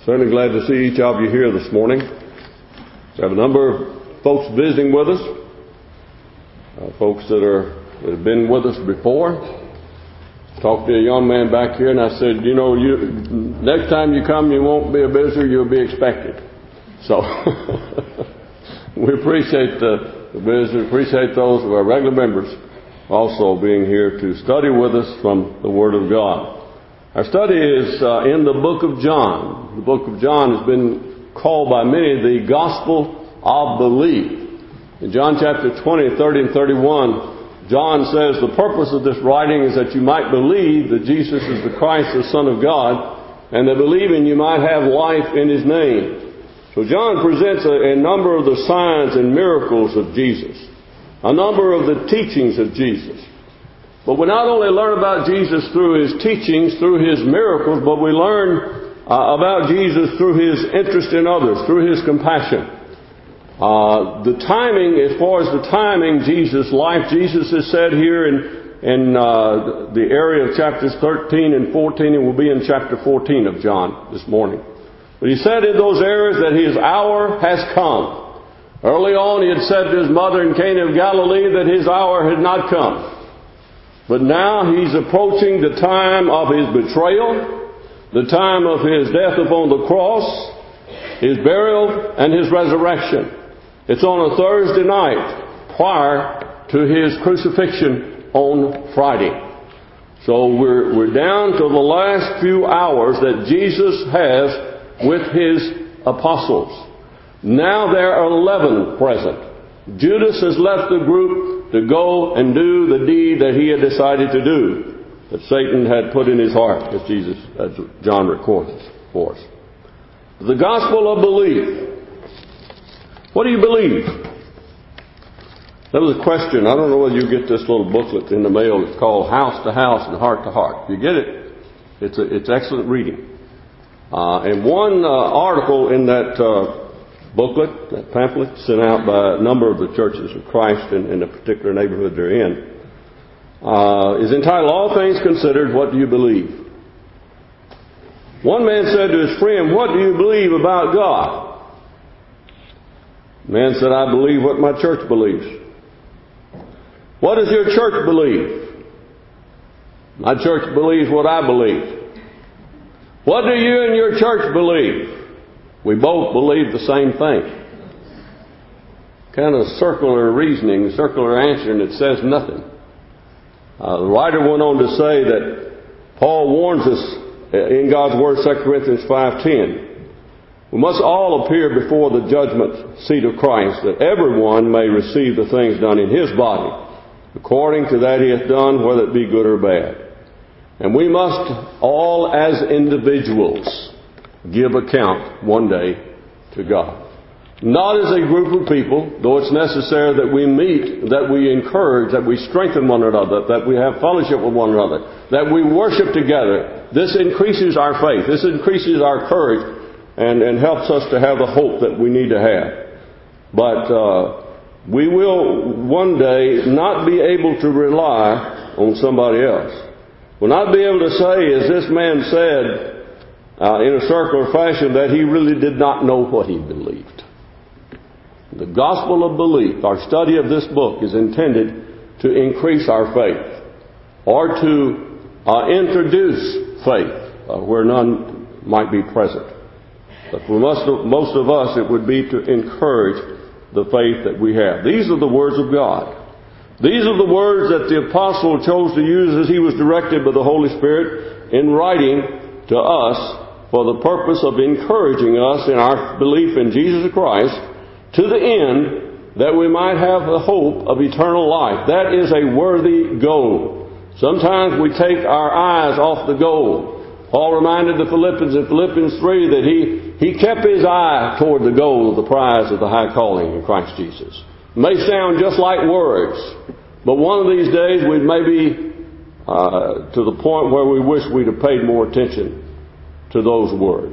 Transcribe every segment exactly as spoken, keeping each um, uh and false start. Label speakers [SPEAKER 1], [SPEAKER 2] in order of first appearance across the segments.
[SPEAKER 1] Certainly glad to see each of you here this morning. We have a number of folks visiting with us, uh, folks that are that have been with us before. Talked to a young man back here, and I said, you know, you next time you come, you won't be a visitor, you'll be expected. So we appreciate the, the visitors, appreciate those of our regular members also being here to study with us from the Word of God. Our study is uh, in the book of John. The book of John has been called by many the Gospel of Belief. In John chapter twenty, thirty, and thirty-one, John says, the purpose of this writing is that you might believe that Jesus is the Christ, the Son of God, and that believing you might have life in His name. So John presents a, a number of the signs and miracles of Jesus, a number of the teachings of Jesus. But we not only learn about Jesus through His teachings, through His miracles, but we learn uh, about Jesus through His interest in others, through His compassion. Uh, the timing, as far as the timing, Jesus' life, Jesus has said here in, in uh, the area of chapters thirteen and fourteen, and will be in chapter fourteen of John this morning. But He said in those areas that His hour has come. Early on He had said to His mother in Cana of Galilee that His hour had not come. But now He's approaching the time of His betrayal, the time of His death upon the cross, His burial, and His resurrection. It's on a Thursday night prior to His crucifixion on Friday. So we're, we're down to the last few hours that Jesus has with His apostles. Now there are eleven present. Judas has left the group to go and do the deed that he had decided to do, that Satan had put in his heart, as Jesus, as John records for us. The gospel of belief. What do you believe? That was a question. I don't know whether you get this little booklet in the mail. It's called House to House and Heart to Heart. If you get it, it's a, it's excellent reading. Uh, and one uh, article in that uh, booklet, that pamphlet, sent out by a number of the churches of Christ in, in the particular neighborhood they're in, uh, is entitled, All Things Considered, What Do You Believe? One man said to his friend, what do you believe about God? The man said, I believe what my church believes. What does your church believe? My church believes what I believe. What do you and your church believe? We both believe the same thing. Kind of circular reasoning, circular answer, and it says nothing. Uh, the writer went on to say that Paul warns us in God's Word, Second Corinthians five ten. We must all appear before the judgment seat of Christ, that everyone may receive the things done in his body, according to that he hath done, whether it be good or bad. And we must all as individuals give account one day to God. Not as a group of people, though it's necessary that we meet, that we encourage, that we strengthen one another, that we have fellowship with one another, that we worship together. This increases our faith. This increases our courage and, and helps us to have the hope that we need to have. But uh, we will one day not be able to rely on somebody else. We'll not be able to say, as this man said, Uh, in a circular fashion, that he really did not know what he believed. The gospel of belief, our study of this book, is intended to increase our faith or to uh, introduce faith uh, where none might be present. But for most of, most of us, it would be to encourage the faith that we have. These are the words of God. These are the words that the apostle chose to use as he was directed by the Holy Spirit in writing to us for the purpose of encouraging us in our belief in Jesus Christ, to the end that we might have the hope of eternal life. That is a worthy goal. Sometimes we take our eyes off the goal. Paul reminded the Philippians in Philippians three that he, he kept his eye toward the goal of the prize of the high calling in Christ Jesus. It may sound just like words, but one of these days we may be uh, to the point where we wish we'd have paid more attention to those words.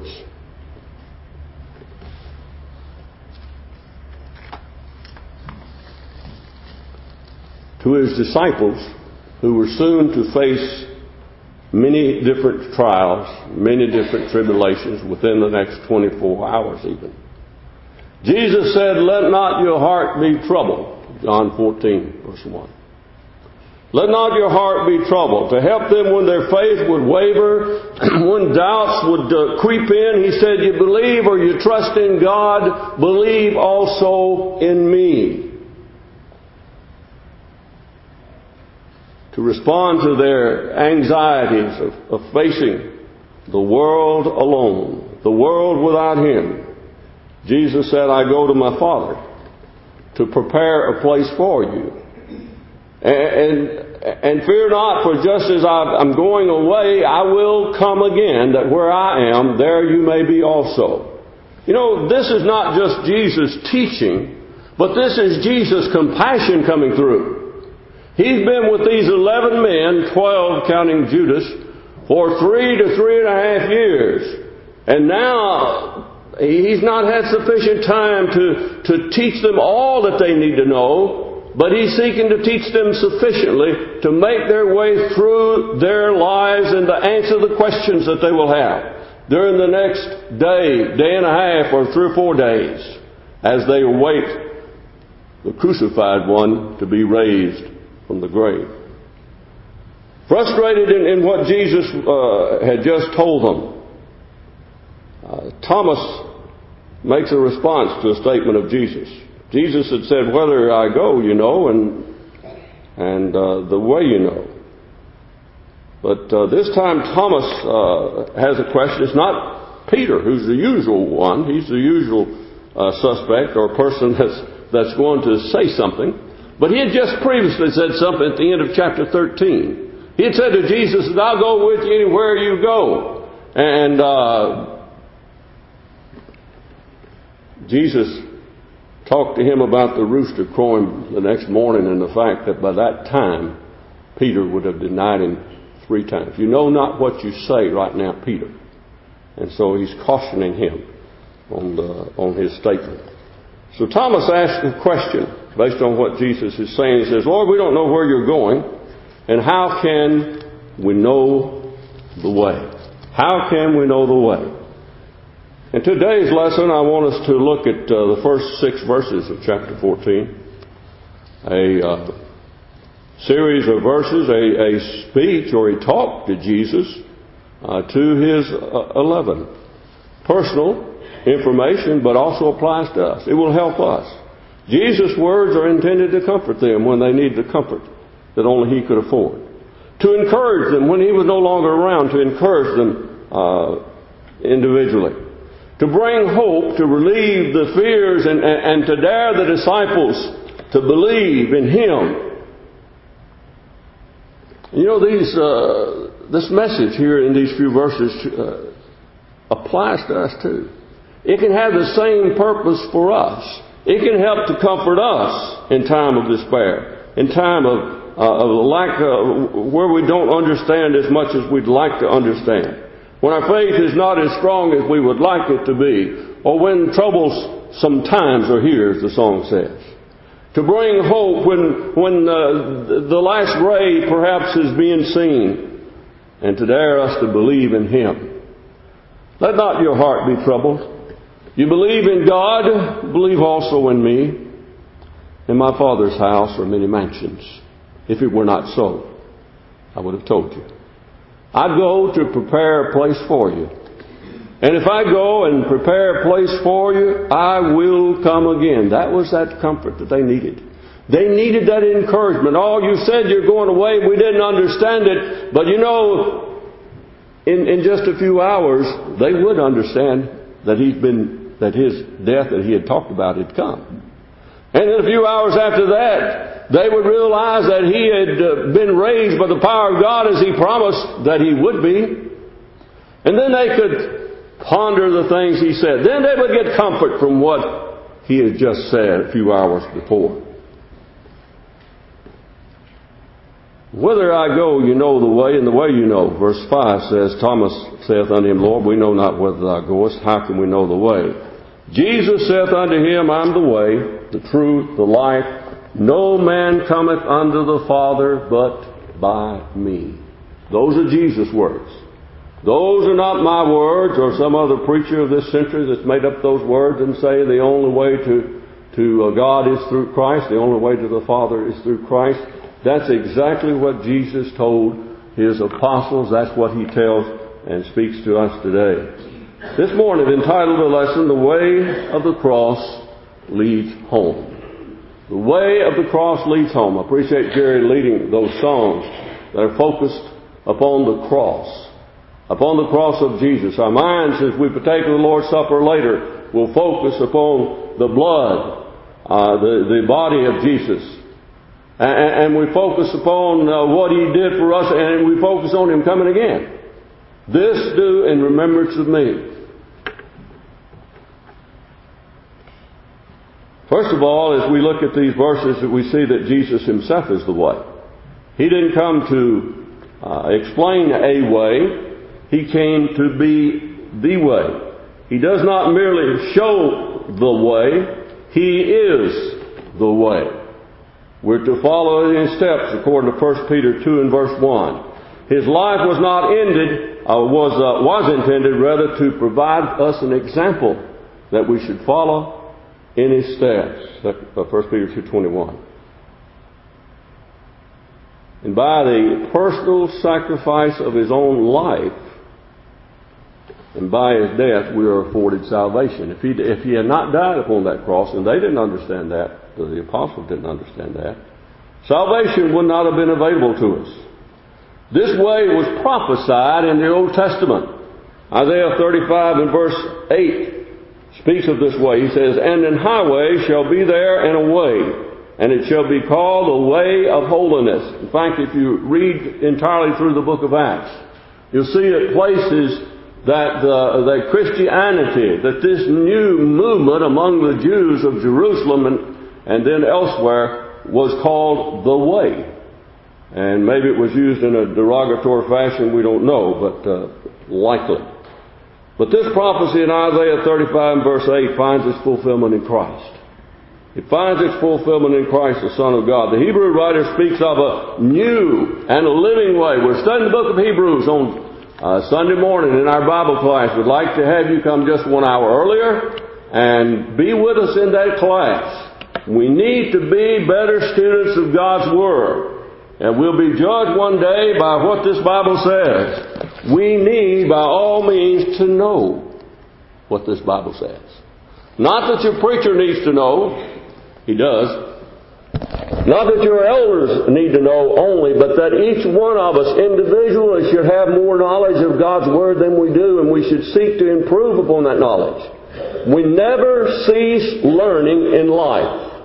[SPEAKER 1] To his disciples, who were soon to face many different trials, many different tribulations within the next twenty-four hours even. Jesus said, "Let not your heart be troubled." John fourteen, verse one. Let not your heart be troubled. To help them when their faith would waver, when doubts would uh, creep in, He said, "You believe or you trust in God, believe also in me." To respond to their anxieties of, of facing the world alone, the world without Him, Jesus said, "I go to my Father to prepare a place for you. And, and, and fear not, for just as I'm going away, I will come again, that where I am, there you may be also." You know, this is not just Jesus teaching, but this is Jesus' compassion coming through. He's been with these eleven men, twelve counting Judas, for three to three and a half years. And now He's not had sufficient time to, to teach them all that they need to know, but He's seeking to teach them sufficiently to make their way through their lives and to answer the questions that they will have during the next day, day and a half, or three or four days, as they await the crucified one to be raised from the grave. Frustrated in, in what Jesus uh, had just told them, uh, Thomas makes a response to a statement of Jesus. Jesus had said, "Whether I go, you know, and and uh, the way you know." But uh, this time Thomas uh, has a question. It's not Peter, who's the usual one. He's the usual uh, suspect or person that's that's going to say something. But he had just previously said something at the end of chapter thirteen. He had said to Jesus, "I'll go with you anywhere you go." And uh, Jesus talked to him about the rooster crowing the next morning and the fact that by that time Peter would have denied Him three times. "You know not what you say right now, Peter." And so He's cautioning him on the on his statement. So Thomas asked a question based on what Jesus is saying. He says, "Lord, we don't know where you're going, and how can we know the way?" How can we know the way? In today's lesson, I want us to look at uh, the first six verses of chapter fourteen. A uh, series of verses, a, a speech or a talk to Jesus uh, to His uh, eleven. Personal information, but also applies to us. It will help us. Jesus' words are intended to comfort them when they need the comfort that only He could afford. To encourage them when He was no longer around, to encourage them uh, individually. To bring hope, to relieve the fears, and, and, and to dare the disciples to believe in Him. You know, these uh, this message here in these few verses uh, applies to us too. It can have the same purpose for us. It can help to comfort us in time of despair, in time of, uh, of lack, uh, where we don't understand as much as we'd like to understand. When our faith is not as strong as we would like it to be, or when troubles sometimes are here, as the song says. To bring hope when, when uh, the last ray perhaps is being seen, and to dare us to believe in Him. Let not your heart be troubled. You believe in God, believe also in me. In my Father's house are many mansions. If it were not so, I would have told you. I go to prepare a place for you. And if I go and prepare a place for you, I will come again. That was that comfort that they needed. They needed that encouragement. Oh, you said you're going away. We didn't understand it. But you know, in, in just a few hours, they would understand that he's been, that his death that he had talked about had come. And in a few hours after that, they would realize that he had been raised by the power of God as he promised that he would be. And then they could ponder the things he said. Then they would get comfort from what he had just said a few hours before. Whither I go, you know the way, and the way you know. Verse five says, Thomas saith unto him, Lord, we know not whither thou goest. How can we know the way? Jesus saith unto him, I am the way, the truth, the life. No man cometh unto the Father but by me. Those are Jesus' words. Those are not my words or some other preacher of this century that's made up those words and say the only way to, to God is through Christ, the only way to the Father is through Christ. That's exactly what Jesus told His apostles. That's what He tells and speaks to us today. This morning, entitled the lesson, The Way of the Cross Leads Home. The way of the cross leads home. I appreciate Jerry leading those songs that are focused upon the cross. Upon the cross of Jesus. Our minds, as we partake of the Lord's Supper later, will focus upon the blood, uh, the, the body of Jesus. And, and we focus upon uh, what He did for us, and we focus on Him coming again. This do in remembrance of me. First of all, as we look at these verses, we see that Jesus Himself is the way. He didn't come to uh, explain a way. He came to be the way. He does not merely show the way. He is the way. We're to follow in His steps according to First Peter two and verse one. His life was not ended, uh, was, uh, was intended rather to provide us an example that we should follow in His steps. First Peter two twenty-one. And by the personal sacrifice of His own life, and by His death, we are afforded salvation. If he, if he had not died upon that cross, and they didn't understand that, the apostles didn't understand that, salvation would not have been available to us. This way was prophesied in the Old Testament. Isaiah thirty-five and verse eight speaks of this way. He says, "And an highway shall be there and a way, and it shall be called the way of holiness." In fact, if you read entirely through the book of Acts, you'll see it places that uh, that Christianity, that this new movement among the Jews of Jerusalem and, and then elsewhere was called the way. And maybe it was used in a derogatory fashion, we don't know, but uh, likely. But this prophecy in Isaiah thirty-five and verse eight finds its fulfillment in Christ. It finds its fulfillment in Christ, the Son of God. The Hebrew writer speaks of a new and a living way. We're studying the book of Hebrews on Uh, Sunday morning in our Bible class. We'd like to have you come just one hour earlier and be with us in that class. We need to be better students of God's Word. And we'll be judged one day by what this Bible says. We need, by all means, to know what this Bible says. Not that your preacher needs to know. He does. Not that your elders need to know only, but that each one of us individually should have more knowledge of God's Word than we do, and we should seek to improve upon that knowledge. We never cease learning in life.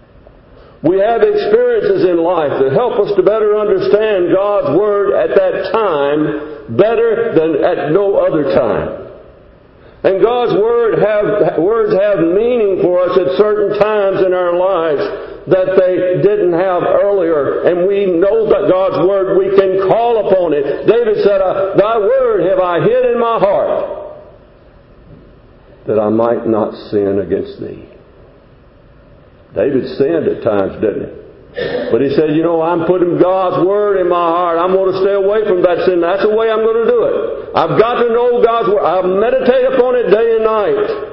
[SPEAKER 1] We have experiences in life that help us to better understand God's Word at that time better than at no other time. And God's Word have, words have meaning for us at certain times in our lives that they didn't have earlier. And we know that God's Word, we can call upon it. David said, "Thy Word have I hid in my heart, that I might not sin against Thee." David sinned at times, didn't he? But he said, you know, I'm putting God's Word in my heart. I'm going to stay away from that sin. That's the way I'm going to do it. I've got to know God's Word. I'll meditate upon it day and night.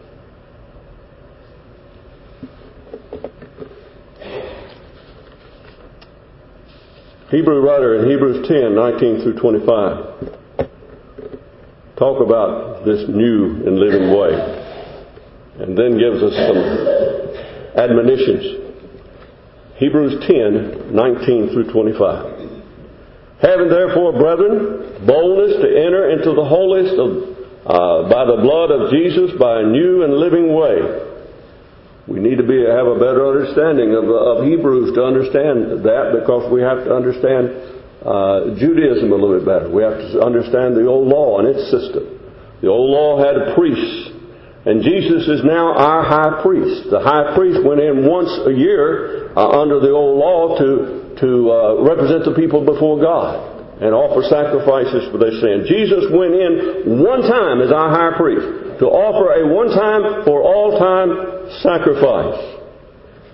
[SPEAKER 1] Hebrew writer in Hebrews ten, nineteen through twenty-five talk about this new and living way, and then gives us some admonitions. Hebrews ten, nineteen through twenty-five. "Having therefore, brethren, boldness to enter into the holiest of, uh, by the blood of Jesus, by a new and living way." We need to be have a better understanding of, of Hebrews to understand that, because we have to understand uh, Judaism a little bit better. We have to understand the old law and its system. The old law had priests, and Jesus is now our high priest. The high priest went in once a year uh, under the old law to to uh, represent the people before God and offer sacrifices for their sin. Jesus went in one time as our high priest to offer a one-time for all-time sacrifice.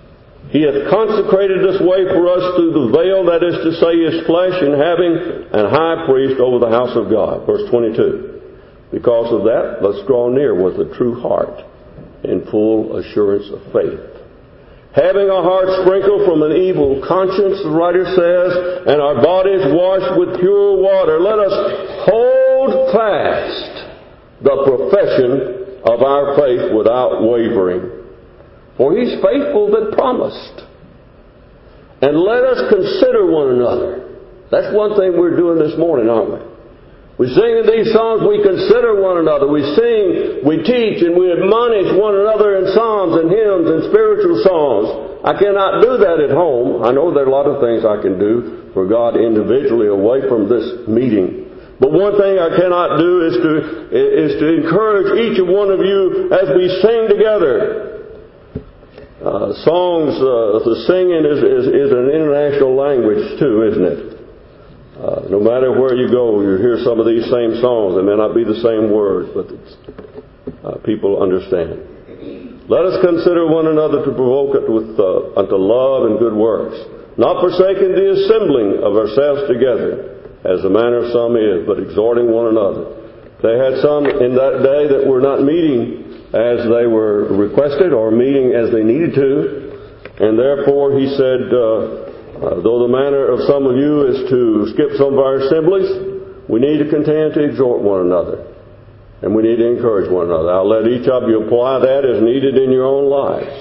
[SPEAKER 1] He hath consecrated this way for us through the veil, that is to say, His flesh, and having an high priest over the house of God. Verse twenty-two. Because of that, let's draw near with a true heart in full assurance of faith. Having our hearts sprinkled from an evil conscience, the writer says, and our bodies washed with pure water, let us hold fast the profession of our faith without wavering. For He's faithful that promised. And let us consider one another. That's one thing we're doing this morning, aren't we? We sing in these songs, we consider one another. We sing, we teach, and we admonish one another in psalms and hymns and spiritual songs. I cannot do that at home. I know there are a lot of things I can do for God individually away from this meeting. But one thing I cannot do is to, is to encourage each of one of you as we sing together. Uh, songs, uh, the singing is, is, is an international language too, isn't it? Uh, no matter where you go, you hear some of these same songs. They may not be the same words, but it's, uh, people understand. Let us consider one another to provoke it with uh, unto love and good works, not forsaking the assembling of ourselves together, as the manner of some is, but exhorting one another. They had some in that day that were not meeting as they were requested or meeting as they needed to. And therefore he said, uh, uh, though the manner of some of you is to skip some of our assemblies, we need to continue to exhort one another. And we need to encourage one another. I'll let each of you apply that as needed in your own lives.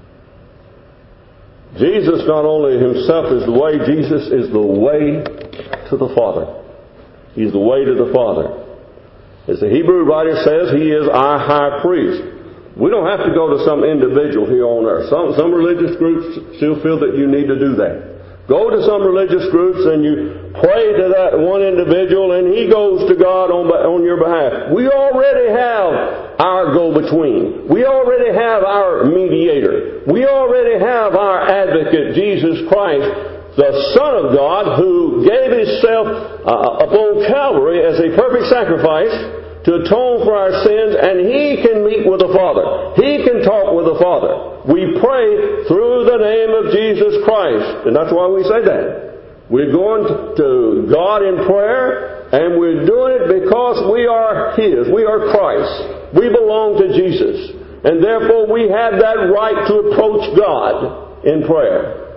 [SPEAKER 1] Jesus not only Himself is the way, Jesus is the way to the Father. He's the way to the Father. As the Hebrew writer says, He is our high priest. We don't have to go to some individual here on earth. Some, some religious groups still feel that you need to do that. Go to some religious groups and you pray to that one individual and he goes to God on, on your behalf. We already have our go-between. We already have our mediator. We already have our advocate, Jesus Christ, the Son of God, who gave Himself uh, upon Calvary as a perfect sacrifice to atone for our sins, and He can meet with the Father. He can talk with the Father. We pray through the name of Jesus Christ. And that's why we say that. We're going to God in prayer, and we're doing it because we are His. We are Christ. We belong to Jesus. And therefore we have that right to approach God in prayer.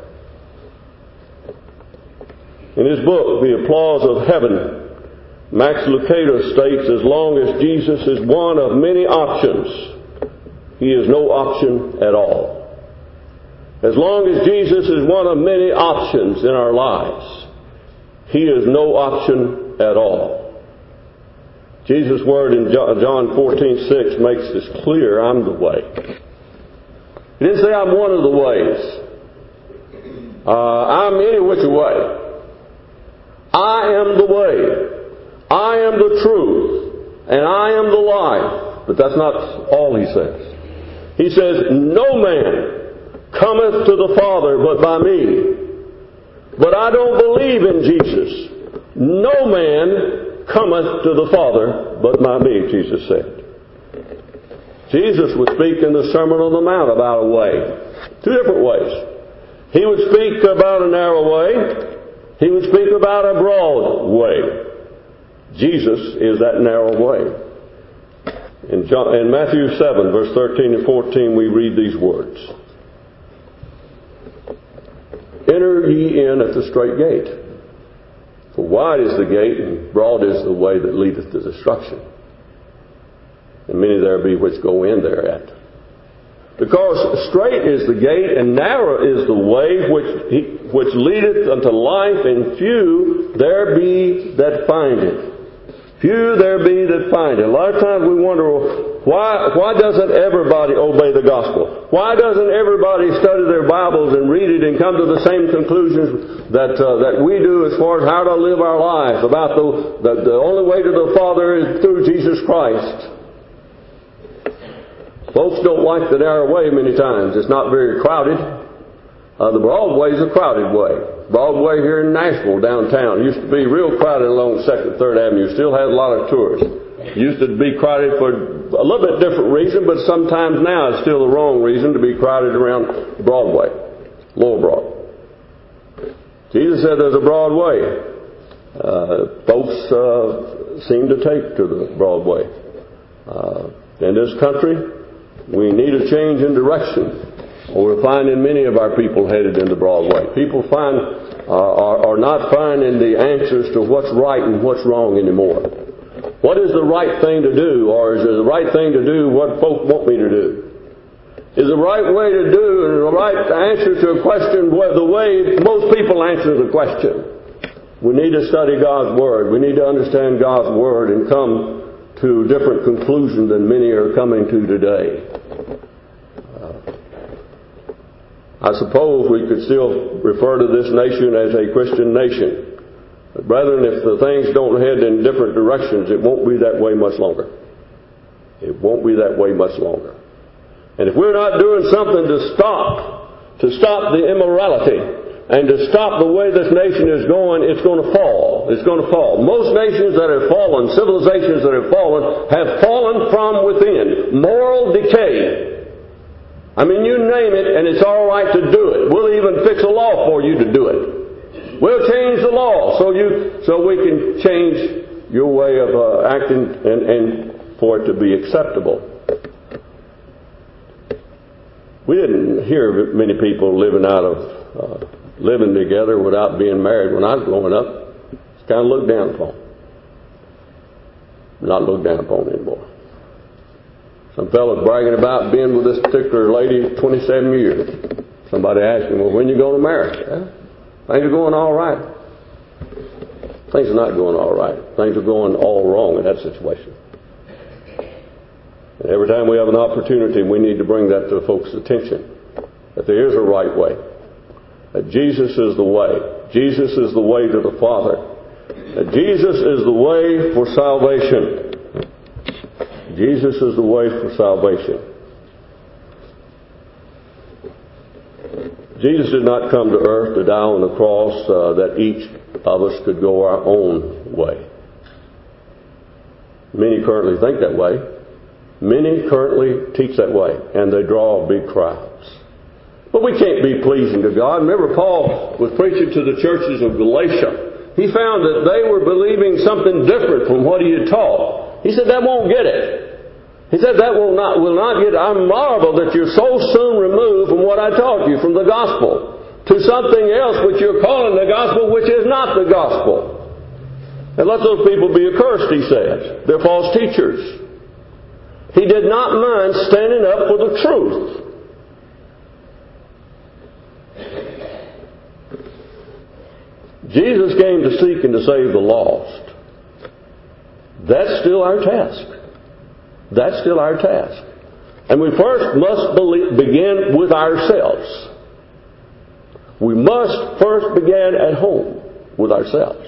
[SPEAKER 1] In his book, The Applause of Heaven, Max Lucado states, as long as Jesus is one of many options, He is no option at all. As long as Jesus is one of many options in our lives, He is no option at all. Jesus' word in John fourteen six makes this clear. I'm the way. He didn't say I'm one of the ways. Uh, I'm any which way. I am the way. I am the truth, and I am the life. But that's not all He says. He says, no man cometh to the Father but by me. But I don't believe in Jesus. No man cometh to the Father but by me, Jesus said. Jesus would speak in the Sermon on the Mount about a way. Two different ways. He would speak about a narrow way. He would speak about a broad way. Jesus is that narrow way. In, John, in Matthew seven, verse thirteen and fourteen, we read these words. Enter ye in at the strait gate. For wide is the gate, and broad is the way that leadeth to destruction. And many there be which go in thereat. Because strait is the gate, and narrow is the way which, he, which leadeth unto life, and few there be that find it. Few there be that find it. A lot of times we wonder, why, why doesn't everybody obey the gospel? Why doesn't everybody study their Bibles and read it and come to the same conclusions that uh, that we do as far as how to live our lives, about the, the, the only way to the Father is through Jesus Christ? Folks don't like the narrow way many times. It's not very crowded. Uh, the broad way is a crowded way. Broadway here in Nashville, downtown, used to be real crowded along second and third Avenue. Still has a lot of tourists. Used to be crowded for a little bit different reason, but sometimes now it's still the wrong reason to be crowded around Broadway. More broad. Jesus said there's a broad way. Uh, folks uh, seem to take to the broad way. Uh, in this country, we need a change in direction. We're finding many of our people headed in the broad way. People find uh, are, are not finding the answers to what's right and what's wrong anymore. What is the right thing to do, or is it the right thing to do what folk want me to do? Is the right way to do and the right answer to a question the way most people answer the question? We need to study God's Word. We need to understand God's Word and come to different conclusions than many are coming to today. Uh, I suppose we could still refer to this nation as a Christian nation. But brethren, if the things don't head in different directions, it won't be that way much longer. It won't be that way much longer. And if we're not doing something to stop, to stop the immorality, and to stop the way this nation is going, it's going to fall. It's going to fall. Most nations that have fallen, civilizations that have fallen, have fallen from within. Moral decay. I mean, you name it, and it's all right to do it. We'll even fix a law for you to do it. We'll change the law so you, so we can change your way of uh, acting and, and for it to be acceptable. We didn't hear many people living out of uh, living together without being married. When I was growing up, it's kind of looked down upon. Not looked down upon anymore. Some fellows bragging about being with this particular lady twenty-seven years. Somebody asked him, well, when are you going to marry? Well, things are going all right. Things are not going all right. Things are going all wrong in that situation. And every time we have an opportunity, we need to bring that to folks' attention. That there is a right way. That Jesus is the way. Jesus is the way to the Father. That Jesus is the way for salvation. Jesus is the way for salvation. Jesus did not come to earth to die on the cross uh, that each of us could go our own way. Many currently think that way. Many currently teach that way, and they draw big crowds. But we can't be pleasing to God. Remember, Paul was preaching to the churches of Galatia. He found that they were believing something different from what he had taught. He said, that won't get it. He said, that will not, will not get it. I marvel that you're so soon removed from what I taught you, from the gospel, to something else which you're calling the gospel, which is not the gospel. And let those people be accursed, he says. They're false teachers. He did not mind standing up for the truth. Jesus came to seek and to save the lost. That's still our task. That's still our task. And we first must believe, begin with ourselves. We must first begin at home with ourselves.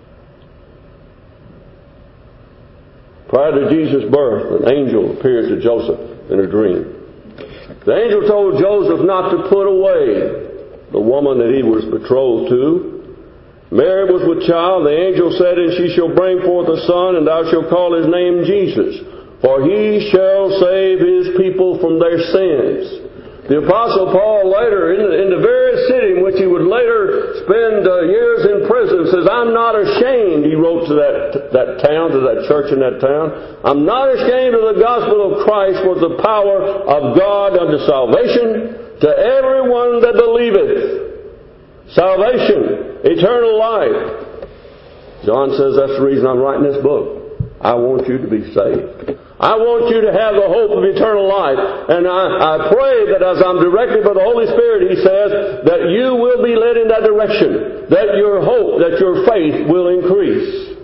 [SPEAKER 1] Prior to Jesus' birth, an angel appeared to Joseph in a dream. The angel told Joseph not to put away the woman that he was betrothed to. Mary was with child. The angel said, and she shall bring forth a son, and thou shalt call his name Jesus. For he shall save his people from their sins. The Apostle Paul later, in the, in the very city in which he would later spend uh, years in prison, says, I'm not ashamed, he wrote to that, that town, to that church in that town, I'm not ashamed of the gospel of Christ, for the power of God unto salvation to everyone that believeth. Salvation, eternal life. John says, that's the reason I'm writing this book. I want you to be saved. I want you to have the hope of eternal life. And I, I pray that as I'm directed by the Holy Spirit, he says, that you will be led in that direction. That your hope, that your faith will increase.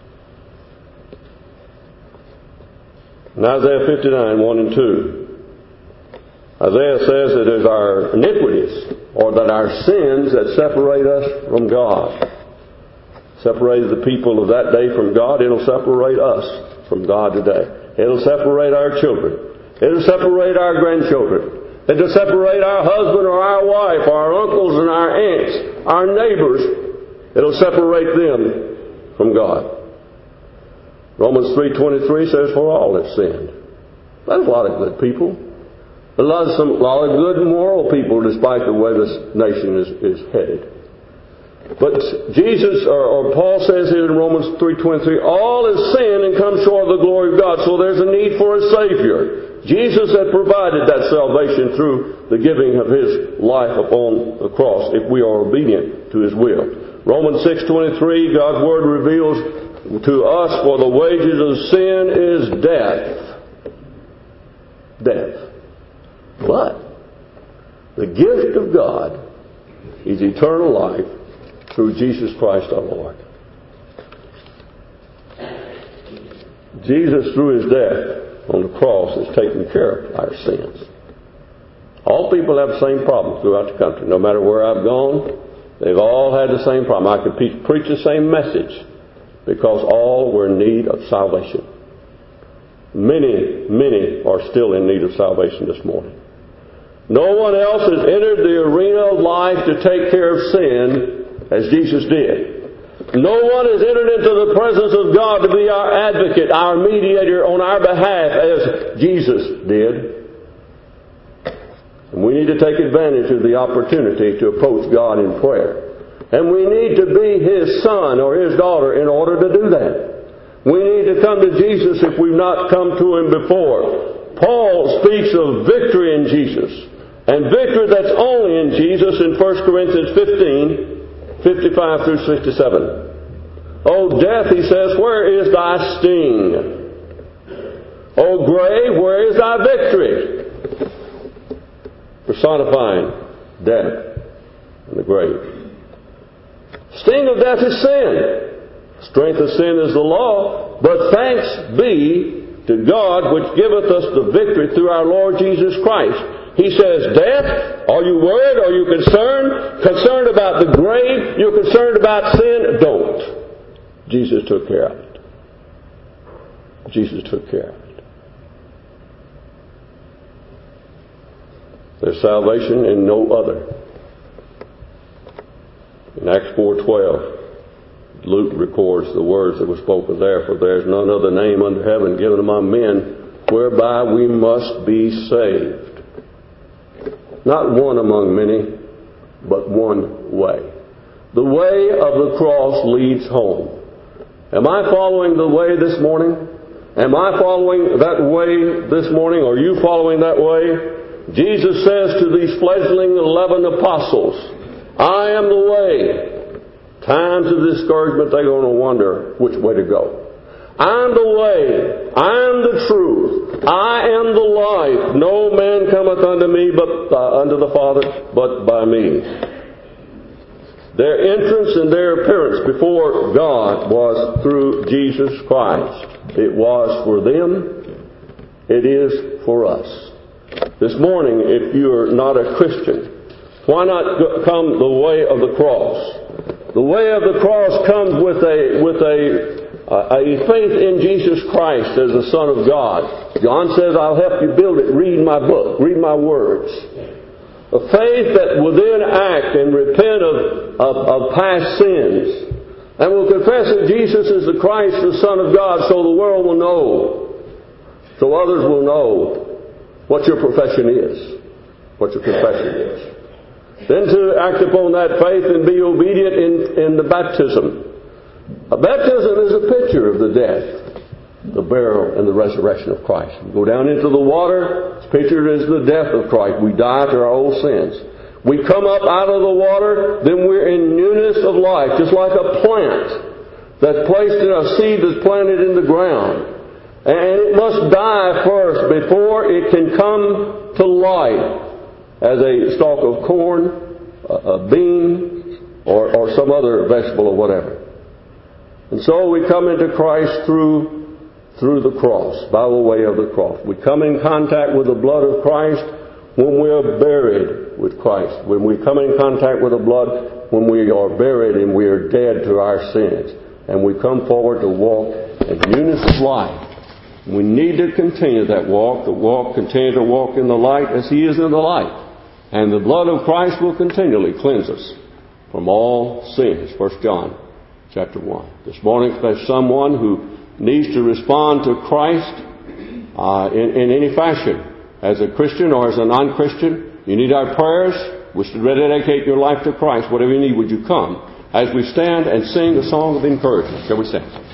[SPEAKER 1] In Isaiah fifty-nine, one and two, Isaiah says it is our iniquities, or that our sins that separate us from God. Separated the people of that day from God. It'll separate us from God today. It'll separate our children. It'll separate our grandchildren. It'll separate our husband or our wife, our uncles and our aunts, our neighbors. It'll separate them from God. Romans three twenty-three says, for all have sinned. That's a lot of good people. A lot of, some, a lot of good moral people, despite the way this nation is, is headed. But Jesus, or, or Paul says here in Romans three twenty-three, all is sin and come short of the glory of God. So there's a need for a Savior. Jesus had provided that salvation through the giving of His life upon the cross, if we are obedient to His will. Romans six twenty-three, God's Word reveals to us, for the wages of sin is death. Death. But the gift of God is eternal life through Jesus Christ our Lord. Jesus, through His death on the cross, has taken care of our sins. All people have the same problem throughout the country. No matter where I've gone, they've all had the same problem. I could pe- preach the same message because all were in need of salvation. Many, many are still in need of salvation this morning. No one else has entered the arena of life to take care of sin as Jesus did. No one has entered into the presence of God to be our advocate, our mediator on our behalf as Jesus did. And we need to take advantage of the opportunity to approach God in prayer. And we need to be His son or His daughter in order to do that. We need to come to Jesus if we've not come to Him before. Paul speaks of victory in Jesus. And victory that's only in Jesus in First Corinthians fifteen, fifty-five through sixty-seven. O death, he says, where is thy sting? O grave, where is thy victory? Personifying death and the grave. Sting of death is sin. Strength of sin is the law. But thanks be to God which giveth us the victory through our Lord Jesus Christ. He says, death, are you worried? Are you concerned? Concerned about the grave? You're concerned about sin? Don't. Jesus took care of it. Jesus took care of it. There's salvation in no other. In Acts four twelve, Luke records the words that were spoken there, for there is none other name under heaven given among men whereby we must be saved. Not one among many, but one way. The way of the cross leads home. Am I following the way this morning? Am I following that way this morning? Are you following that way? Jesus says to these fledgling eleven apostles, I am the way. Times of discouragement, they're going to wonder which way to go. I am the way. I am the truth. I am the life. No man cometh unto me, but uh, unto the Father, but by me. Their entrance and their appearance before God was through Jesus Christ. It was for them. It is for us. This morning, if you are not a Christian, why not come the way of the cross? The way of the cross comes with a with a Uh, a faith in Jesus Christ as the Son of God. John says, I'll help you build it. Read my book. Read my words. A faith that will then act and repent of, of, of past sins. And will confess that Jesus is the Christ, the Son of God, so the world will know. So others will know what your profession is. What your confession is. Then to act upon that faith and be obedient in, in the baptism. A baptism is a picture of the death, the burial, and the resurrection of Christ. We go down into the water, it's pictured as the death of Christ. We die to our old sins. We come up out of the water, then we're in newness of life, just like a plant that's placed in a seed that's planted in the ground. And it must die first before it can come to life as a stalk of corn, a bean, or, or some other vegetable or whatever. And so we come into Christ through, through the cross, by the way of the cross. We come in contact with the blood of Christ when we are buried with Christ. When we come in contact with the blood, when we are buried and we are dead to our sins. And we come forward to walk in newness of life. We need to continue that walk, to walk, continue to walk in the light as He is in the light. And the blood of Christ will continually cleanse us from all sins. First John chapter one. This morning, if there's someone who needs to respond to Christ uh, in, in any fashion, as a Christian or as a non-Christian, you need our prayers, wish to rededicate your life to Christ, whatever you need, would you come as we stand and sing a song of encouragement? Shall we stand?